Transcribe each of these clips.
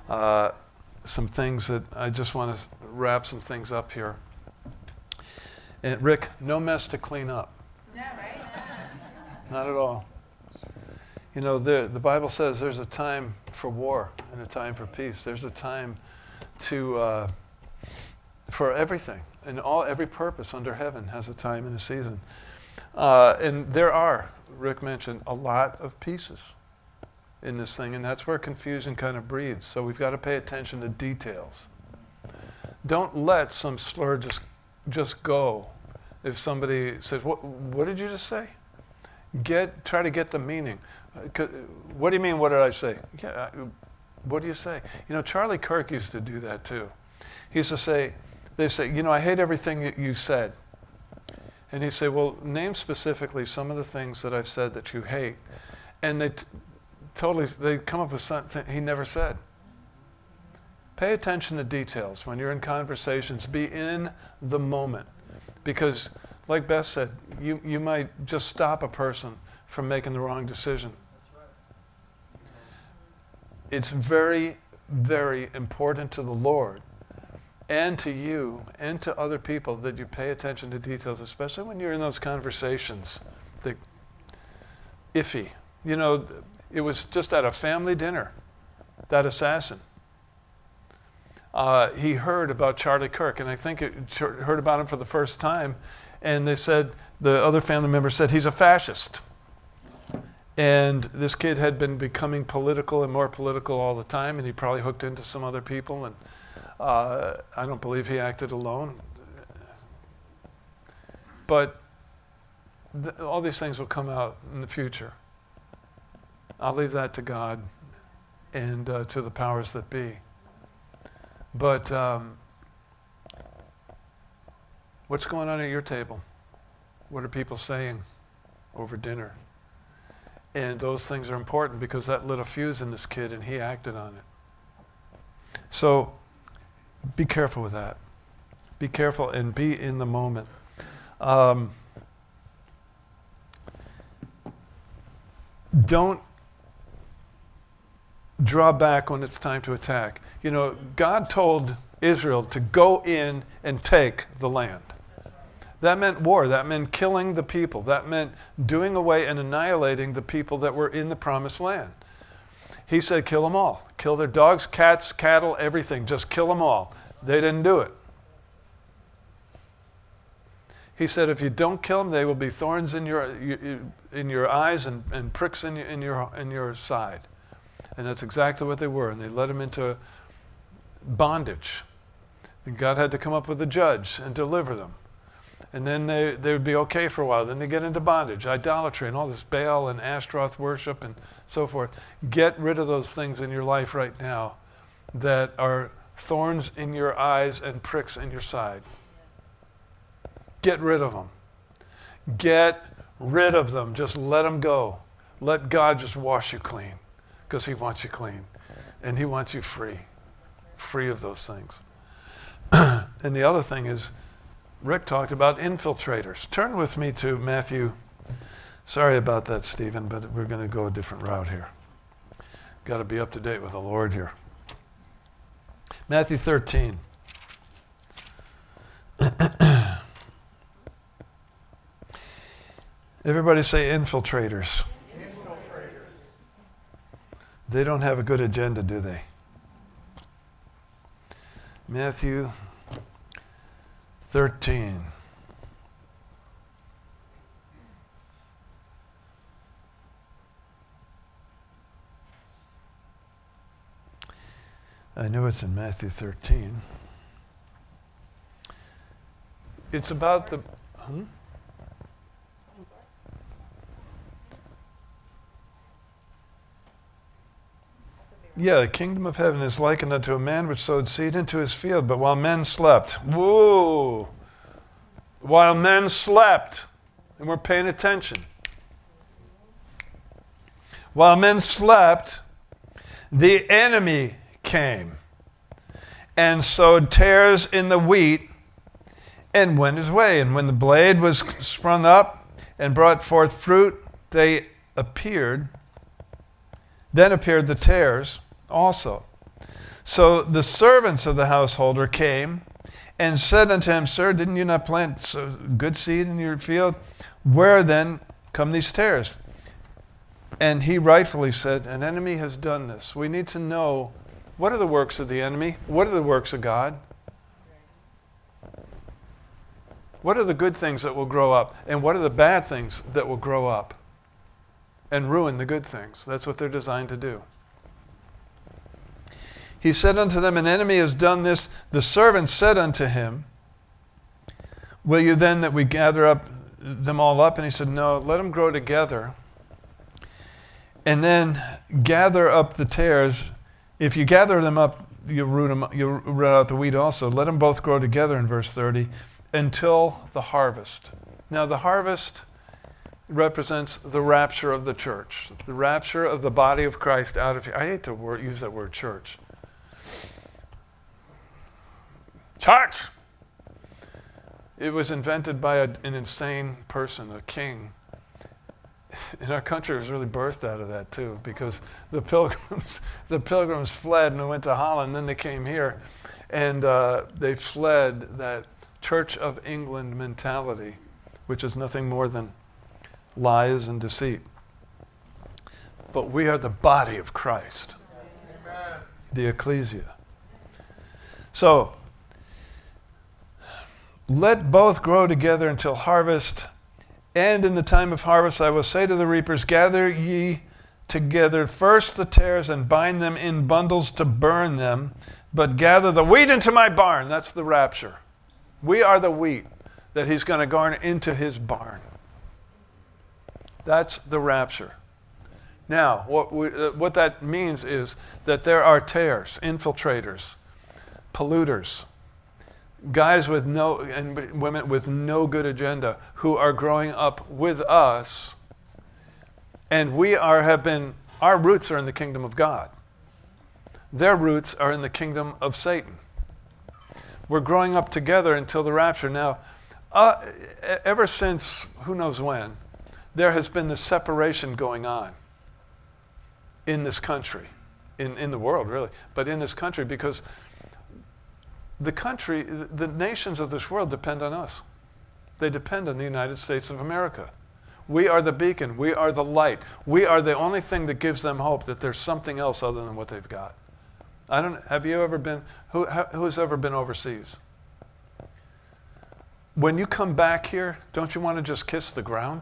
some things that I just want to wrap some things up here. And Rick, no mess to clean up. Yeah, right? Not at all. You know, the Bible says there's a time for war and a time for peace. There's a time to for everything, and every purpose under heaven has a time and a season. And there are, Rick mentioned, a lot of pieces in this thing, and that's where confusion kind of breeds. So we've got to pay attention to details. Don't let some slur just go. If somebody says, "What did you just say?" Try to get the meaning. What do you mean? What did I say? Yeah, what do you say? You know, Charlie Kirk used to do that too. He used to say, they say, you know, I hate everything that you said. And he'd say, well, name specifically some of the things that I've said that you hate. And they come up with something he never said. Pay attention to details. When you're in conversations, be in the moment. Because, like Beth said, you might just stop a person from making the wrong decision. That's right. It's very, very important to the Lord and to you and to other people that you pay attention to details, especially when you're in those conversations. Iffy. You know, it was just at a family dinner, that assassin. He heard about Charlie Kirk, and I think heard about him for the first time, and they said, the other family member said, he's a fascist. And this kid had been becoming political and more political all the time, and he probably hooked into some other people, and I don't believe he acted alone. But all these things will come out in the future. I'll leave that to God and to the powers that be. But what's going on at your table? What are people saying over dinner? And those things are important because that lit a fuse in this kid and he acted on it. So be careful with that. Be careful and be in the moment. Don't draw back when it's time to attack. You know, God told Israel to go in and take the land. That meant war. That meant killing the people. That meant doing away and annihilating the people that were in the promised land. He said, kill them all. Kill their dogs, cats, cattle, everything. Just kill them all. They didn't do it. He said, if you don't kill them, they will be thorns in your eyes and pricks in your side. And that's exactly what they were. And they led them into bondage. And God had to come up with a judge and deliver them. And then they would be okay for a while. Then they get into bondage, idolatry, and all this Baal and Ashtaroth worship and so forth. Get rid of those things in your life right now that are thorns in your eyes and pricks in your side. Get rid of them. Get rid of them. Just let them go. Let God just wash you clean because he wants you clean. And he wants you free of those things. And the other thing is, Rick talked about infiltrators. Turn with me to Matthew. Sorry about that, Stephen, but we're going to go a different route here. Got to be up to date with the Lord here. Matthew 13. Everybody say infiltrators. They don't have a good agenda, do they? Matthew 13. I know it's in Matthew 13. It's about the... Yeah, the kingdom of heaven is likened unto a man which sowed seed into his field, but while men slept, while men slept, and we're paying attention. While men slept, the enemy came and sowed tares in the wheat and went his way. And when the blade was sprung up and brought forth fruit, then appeared the tares also. So the servants of the householder came and said unto him, Sir, didn't you not plant good seed in your field? Where then come these tares? And he rightfully said, an enemy has done this. We need to know, what are the works of the enemy? What are the works of God? What are the good things that will grow up? And what are the bad things that will grow up and ruin the good things? That's what they're designed to do. He said unto them, an enemy has done this. The servants said unto him, will you then that we gather them all up? And he said, no, let them grow together. And then gather up the tares. If you gather them up, you'll root out the wheat also. Let them both grow together in verse 30 until the harvest. Now the harvest represents the rapture of the church, the rapture of the body of Christ out of here. I hate to use that word church. Church! It was invented by an insane person, a king. In our country, it was really birthed out of that too, because the pilgrims fled and went to Holland, then they came here, and they fled that Church of England mentality, which is nothing more than lies and deceit. But we are the body of Christ, Amen. The ecclesia. So, let both grow together until harvest. And in the time of harvest I will say to the reapers, gather ye together first the tares and bind them in bundles to burn them, but gather the wheat into my barn. That's the rapture. We are the wheat that he's going to garner into his barn. That's the rapture. Now, what that means is that there are tares, infiltrators, polluters, guys with and women with no good agenda who are growing up with us, and our roots are in the kingdom of God. Their roots are in the kingdom of Satan. We're growing up together until the rapture. Now, ever since who knows when, there has been this separation going on in this country, in the world really, but in this country, because the nations of this world depend on us. They depend on the United States of America. We are the beacon. We are the light. We are the only thing that gives them hope that there's something else other than what they've got. Have you ever been, who's ever been overseas? When you come back here, don't you want to just kiss the ground?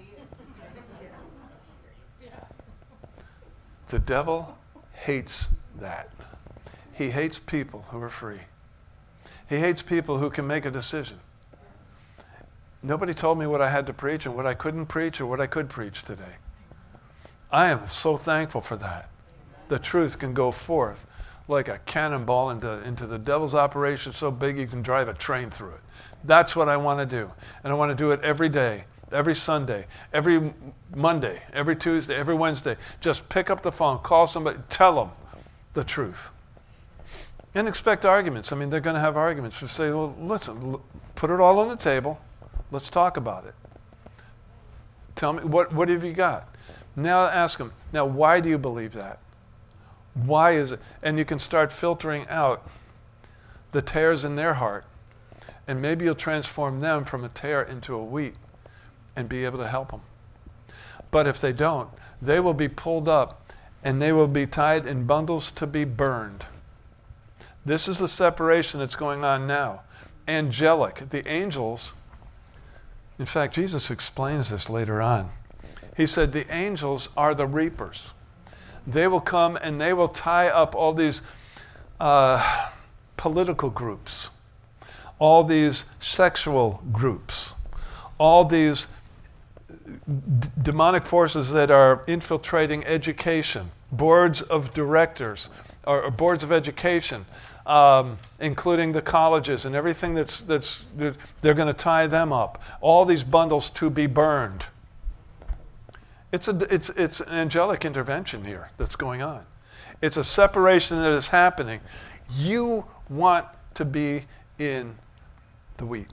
The devil hates that. He hates people who are free. He hates people who can make a decision. Nobody told me what I had to preach and what I couldn't preach or what I could preach today. I am so thankful for that. The truth can go forth like a cannonball into the devil's operation so big you can drive a train through it. That's what I want to do. And I want to do it every day, every Sunday, every Monday, every Tuesday, every Wednesday. Just pick up the phone, call somebody, tell them the truth. And expect arguments. I mean, they're going to have arguments. So say, well, listen, put it all on the table. Let's talk about it. Tell me, what have you got? Now ask them, now why do you believe that? Why is it? And you can start filtering out the tares in their heart. And maybe you'll transform them from a tare into a wheat and be able to help them. But if they don't, they will be pulled up and they will be tied in bundles to be burned. This is the separation that's going on now. Angelic, the angels, in fact, Jesus explains this later on. He said the angels are the reapers. They will come and they will tie up all these political groups, all these sexual groups, all these demonic forces that are infiltrating education, boards of directors, or boards of education, including the colleges and everything they're going to tie them up. All these bundles to be burned. It's an angelic intervention here that's going on. It's a separation that is happening. You want to be in the wheat.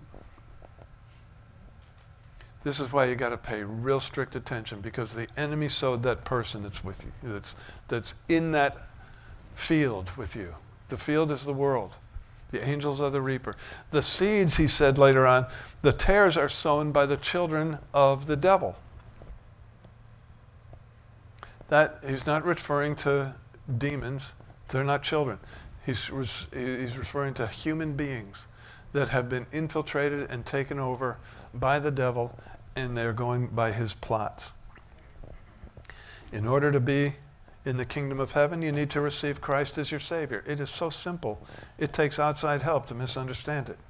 This is why you got to pay real strict attention, because the enemy sowed that person that's with you, that's in that field with you. The field is the world. The angels are the reaper. The seeds, he said later on, the tares are sown by the children of the devil. That he's not referring to demons. They're not children. He's referring to human beings that have been infiltrated and taken over by the devil, and they're going by his plots. In order to be in the kingdom of heaven, you need to receive Christ as your Savior. It is so simple. It takes outside help to misunderstand it.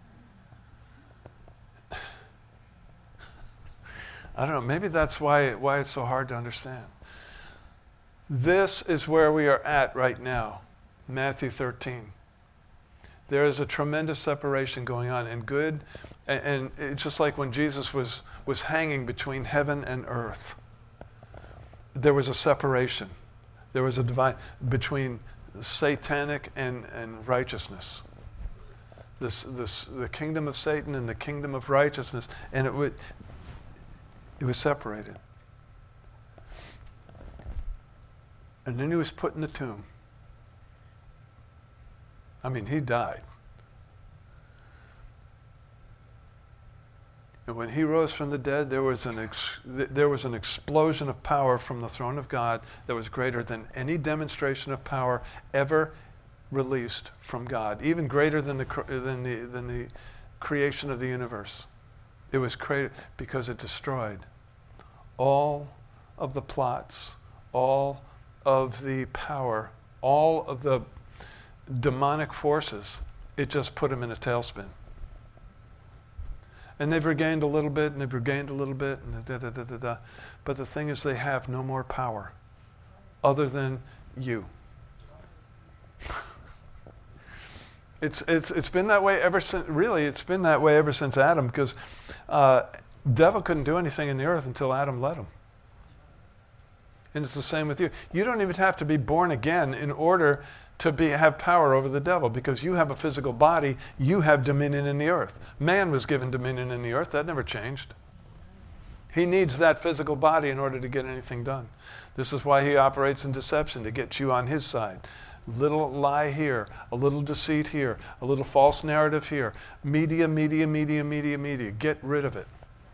I don't know, maybe that's why it's so hard to understand. This is where we are at right now, Matthew 13. There is a tremendous separation going on, and good, and it's just like when Jesus was hanging between heaven and earth. There was a separation. There was a divine between satanic and righteousness. The kingdom of Satan and the kingdom of righteousness, and it was separated. And then he was put in the tomb. I mean, he died. And when he rose from the dead, there was an explosion of power from the throne of God that was greater than any demonstration of power ever released from God, even greater than the creation of the universe. It was created because it destroyed all of the plots, all of the power, all of the demonic forces. It just put them in a tailspin. And they've regained a little bit, and they've regained a little bit, and da-da-da-da-da. But the thing is, they have no more power other than you. It's been that way ever since, really, it's been that way ever since Adam, because devil couldn't do anything in the earth until Adam let him. And it's the same with you. You don't even have to be born again in order to have power over the devil, because you have a physical body, you have dominion in the earth. Man was given dominion in the earth. That never changed. He needs that physical body in order to get anything done. This is why he operates in deception, to get you on his side. Little lie here, a little deceit here, a little false narrative here. Media. Get rid of it.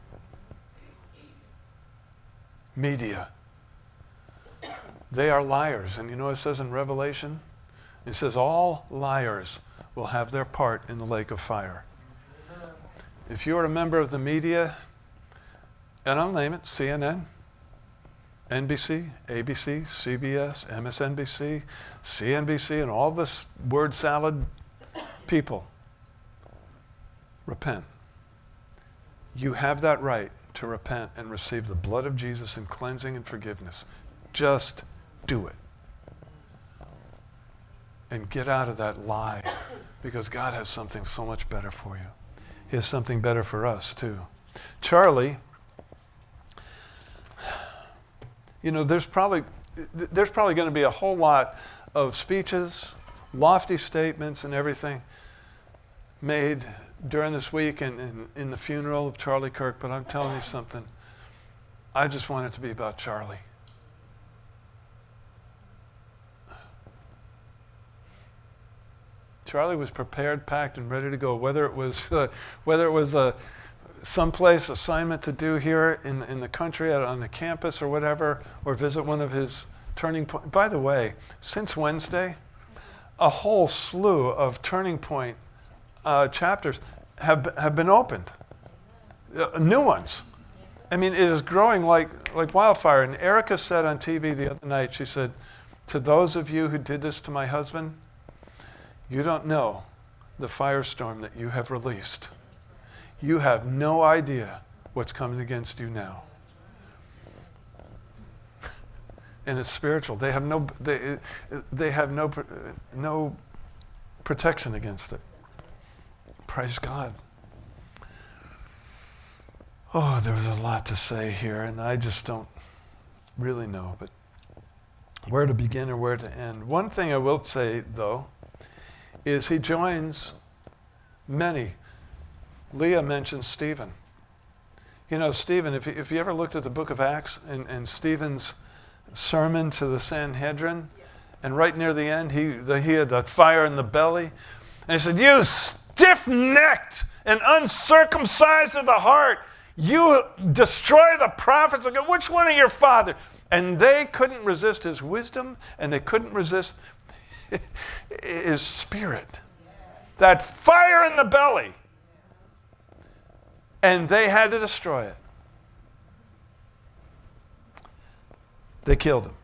Media. They are liars. And you know what it says in Revelation? It says all liars will have their part in the lake of fire. If you're a member of the media, and I'll name it, CNN, NBC, ABC, CBS, MSNBC, CNBC, and all this word salad people, repent. You have that right to repent and receive the blood of Jesus in cleansing and forgiveness. Just do it. And get out of that lie, because God has something so much better for you. He has something better for us too. Charlie, you know, there's probably going to be a whole lot of speeches, lofty statements and everything made during this week and in the funeral of Charlie Kirk, but I'm telling you something. I just want it to be about Charlie. Charlie was prepared, packed, and ready to go. Whether it was someplace assignment to do here in the country, on the campus or whatever, or visit one of his turning point. By the way, since Wednesday, a whole slew of Turning Point chapters have been opened. New ones. I mean, it is growing like wildfire. And Erica said on TV the other night, she said, "To those of you who did this to my husband, you don't know the firestorm that you have released. You have no idea what's coming against you now." And it's spiritual. They have no protection against it. Praise God. Oh, there was a lot to say here, and I just don't really know, but where to begin or where to end. One thing I will say, though, is he joins many. Leah mentioned Stephen. You know, Stephen, if you ever looked at the book of Acts and Stephen's sermon to the Sanhedrin, And right near the end, he had that fire in the belly. And he said, you stiff-necked and uncircumcised of the heart, you destroy the prophets of God. Which one of your fathers? And they couldn't resist his wisdom, and they couldn't resist his spirit. That fire in the belly. And they had to destroy it. They killed him.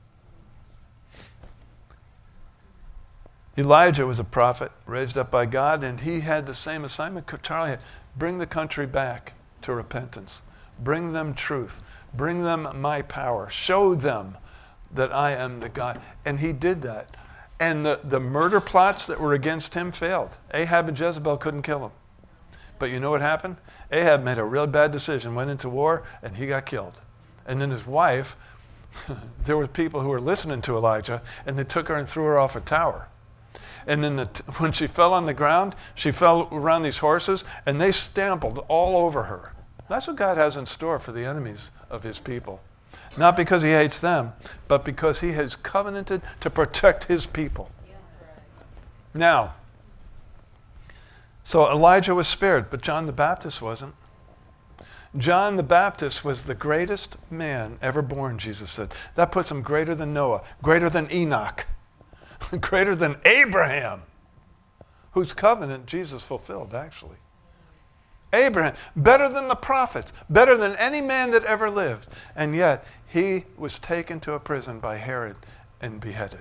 Elijah was a prophet raised up by God, and he had the same assignment Charlie had. Bring the country back to repentance. Bring them truth. Bring them my power. Show them that I am the God. And he did that. And the murder plots that were against him failed. Ahab and Jezebel couldn't kill him. But you know what happened? Ahab made a real bad decision, went into war, and he got killed. And then his wife, there were people who were listening to Elijah, and they took her and threw her off a tower. And then when she fell on the ground, she fell around these horses, and they stamped all over her. That's what God has in store for the enemies of his people. Not because he hates them, but because he has covenanted to protect his people. Now, so Elijah was spared, but John the Baptist wasn't. John the Baptist was the greatest man ever born, Jesus said. That puts him greater than Noah, greater than Enoch, greater than Abraham, whose covenant Jesus fulfilled, actually. Abraham, better than the prophets, better than any man that ever lived. And yet, he was taken to a prison by Herod and beheaded.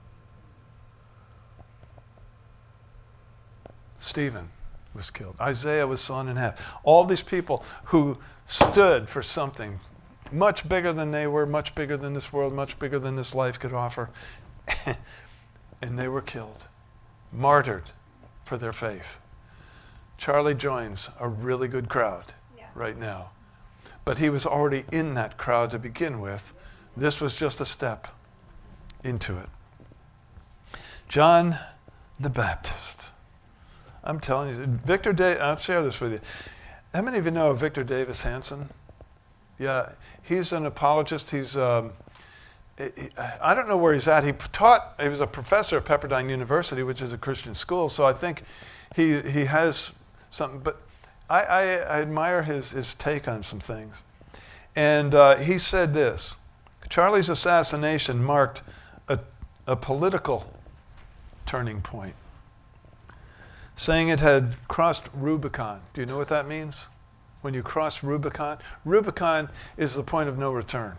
Stephen was killed. Isaiah was sawn in half. All these people who stood for something much bigger than they were, much bigger than this world, much bigger than this life could offer. And they were killed, martyred for their faith. Charlie joins a really good crowd right now. But he was already in that crowd to begin with. This was just a step into it. John the Baptist. I'm telling you, I'll share this with you. How many of you know Victor Davis Hanson? Yeah, he's an apologist. He's, I don't know where he's at. He was a professor at Pepperdine University, which is a Christian school, so I think he has something, but I admire his take on some things. And he said this: Charlie's assassination marked a political turning point, saying it had crossed Rubicon. Do you know what that means? When you cross Rubicon? Rubicon is the point of no return.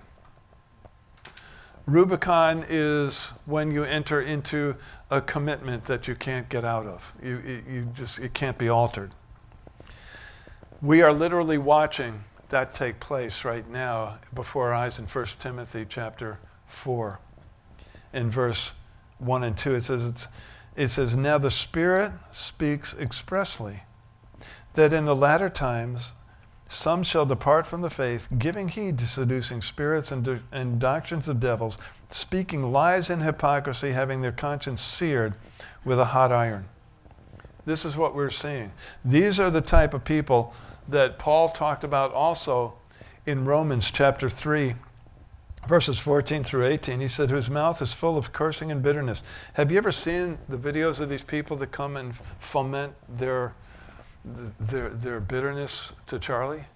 Rubicon is when you enter into a commitment that you can't get out of. It can't be altered. We are literally watching that take place right now before our eyes in 1 Timothy chapter 4. In verse 1 and 2, it says, now the Spirit speaks expressly that in the latter times some shall depart from the faith, giving heed to seducing spirits and doctrines of devils, speaking lies and hypocrisy, having their conscience seared with a hot iron. This is what we're seeing. These are the type of people that Paul talked about also in Romans chapter 3, verses 14 through 18. He said, whose mouth is full of cursing and bitterness. Have you ever seen the videos of these people that come and foment their bitterness to Charlie?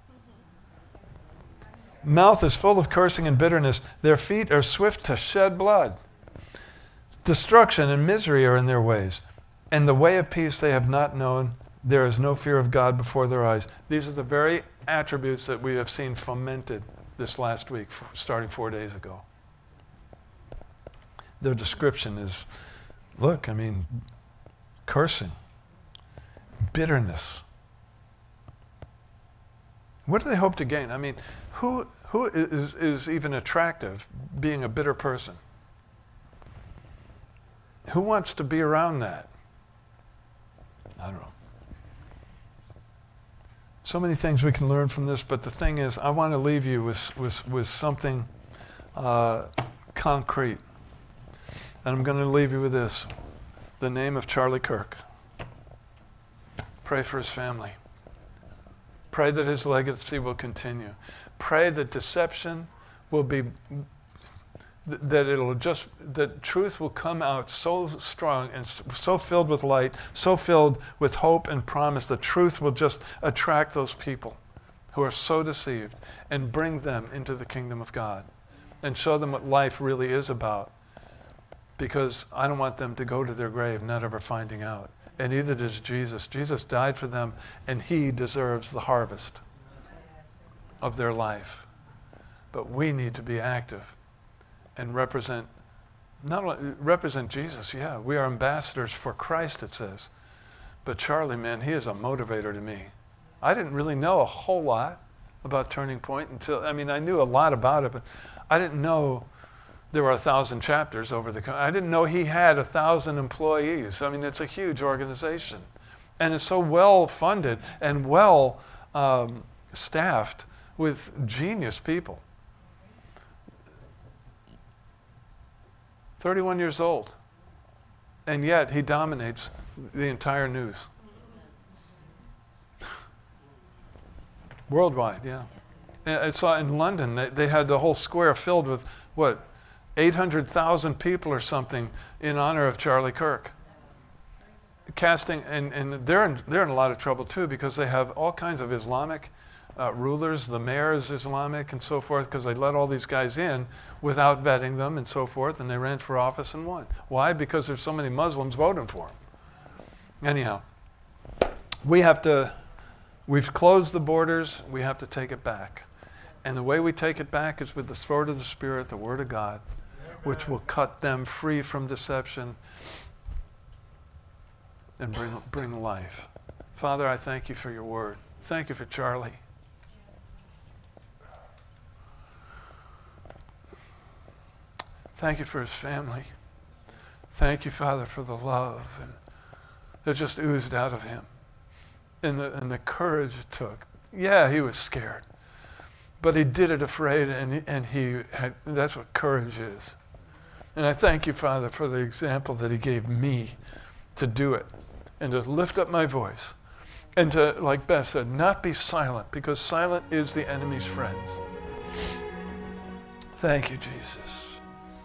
Mouth is full of cursing and bitterness. Their feet are swift to shed blood. Destruction and misery are in their ways. And the way of peace they have not known. There is no fear of God before their eyes. These are the very attributes that we have seen fomented this last week, starting 4 days ago. Their description is, cursing, bitterness. What do they hope to gain? Who is even attractive being a bitter person? Who wants to be around that? I don't know. So many things we can learn from this, but the thing is, I want to leave you with something concrete. And I'm going to leave you with this. The name of Charlie Kirk. Pray for his family. Pray that his legacy will continue. Pray that deception will be that truth will come out so strong and so filled with light, so filled with hope and promise. The truth will just attract those people who are so deceived and bring them into the kingdom of God and show them what life really is about. Because I don't want them to go to their grave not ever finding out. And neither does Jesus. Jesus died for them, and he deserves the harvest of their life. But we need to be active and represent Jesus. Yeah, we are ambassadors for Christ, it says. But Charlie, man, he is a motivator to me. I didn't really know a whole lot about Turning Point I knew a lot about it, but I didn't know there were 1,000 chapters over I didn't know he had 1,000 employees. It's a huge organization. And it's so well funded and well staffed with genius people. 31 years old. And yet he dominates the entire news. Worldwide, yeah. I saw in London, they had the whole square filled with, 800,000 people or something in honor of Charlie Kirk. Casting, and they're in a lot of trouble too, because they have all kinds of Islamic rulers. The mayor is Islamic and so forth, because they let all these guys in without vetting them and so forth, and they ran for office and won. Why? Because there's so many Muslims voting for them. Anyhow, we've closed the borders, we have to take it back. And the way we take it back is with the sword of the Spirit, the Word of God, which will cut them free from deception and bring life. Father, I thank you for your word. Thank you for Charlie. Thank you for his family. Thank you, Father, for the love that just oozed out of him and the courage it took. Yeah, he was scared, but he did it afraid, and that's what courage is. And I thank you, Father, for the example that he gave me to do it and to lift up my voice and to, like Beth said, not be silent, because silent is the enemy's friends. Thank you, Jesus.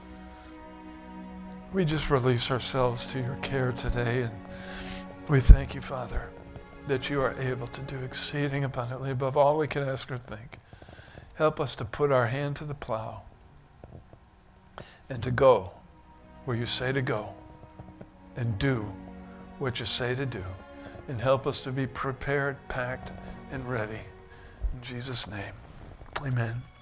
We just release ourselves to your care today, and we thank you, Father, that you are able to do exceeding abundantly above all we can ask or think. Help us to put our hand to the plow and to go where you say to go and do what you say to do. And help us to be prepared, packed, and ready. In Jesus' name, amen.